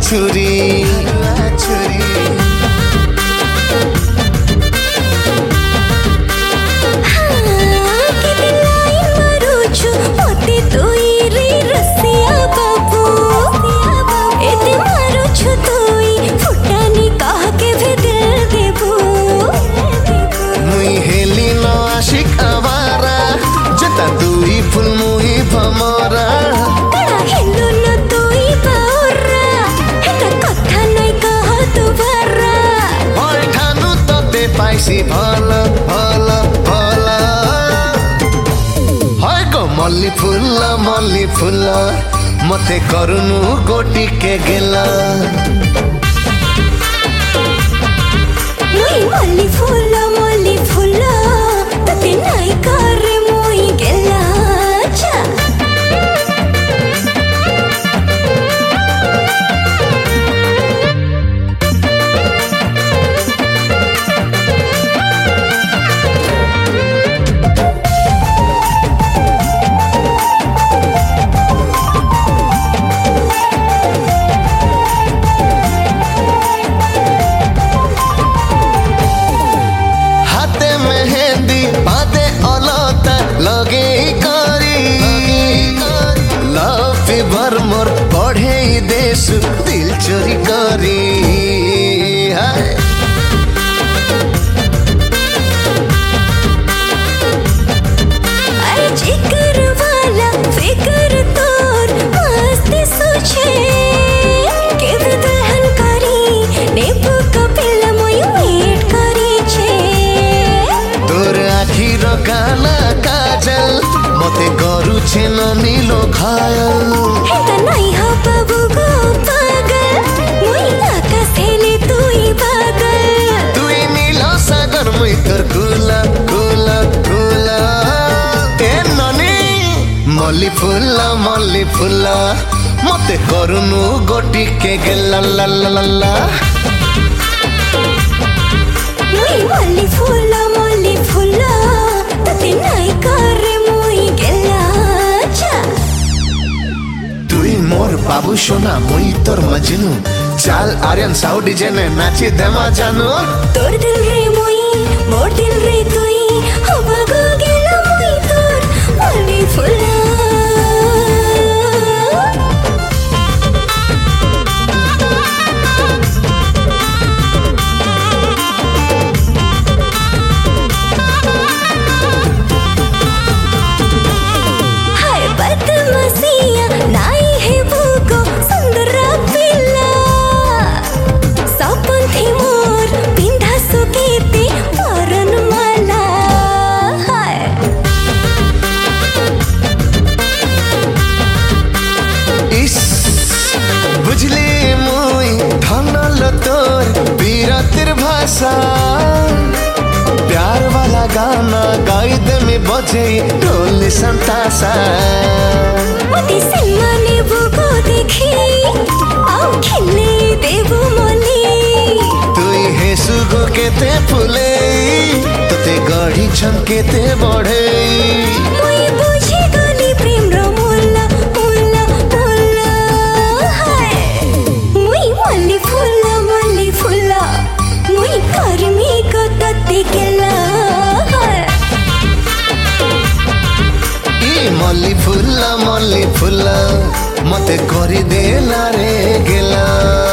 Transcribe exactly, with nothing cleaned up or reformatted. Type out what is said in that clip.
छुरी छुरी फुल मुही भमरा हेलो न तुई बाउरा हेटा कथा नै कह तु भरा होय ठानु तते पाइसी भल भल भल होय गो मल्ली फुल मल्ली फुल मते करुनु गोटी के गेला मुई मल्ली फुल मल्ली फुल तते नै करे मुई गेला मोर पढ़े देश दिल चोरी करी अरे जिकर वाला फिकर तोर मस्त सोचे के विदहन करी नेबु कपिल मोई वेट करी छे तोर आखिर काला काजल मते गरु छे न नीलो घायल हेता नै हो बाबू गो पागल मुई आकाश हेले तुई पागल तुई नीलो सागर मुई तोर कुला कुला कुला ए ननी मल्ली फुला मल्ली फुला मते करुनु गोटी के गेला ला ला ला मुई मल्ली फुला मल्ली फुला तते नै करे मुई गेला मोर बाबू सोना मुई तोर मजनू चाल आर्यन साउ डीजे ने नाची देमा जानू तोर दिल रे मुई मोर दिल रे तुई हो बागो गेला मुई तोर मल्ली फुला हाय बदमाशिया नाई है भूको सुंदर पिला सपन थी मोर बिंधा सुकेते परन माला हाय इस बुझले मुई धनल तोर बीरतिर भाषा प्यार वाला गाना गाई दे में बजे ढोल संतासा मते सम्माने बुको देखी आओ खेले देबु मली तुई हे सुगो केते फुले तते गढ़ी छन केते बढ़े मुई बुझी गली प्रेम रो मोला मोला मोला हाय मुई मल्ली फुला मल्ली फुला मुई कर्मी को तते केला ई मल्ली फुला मल्ली फुला मते करी देला रे गेला।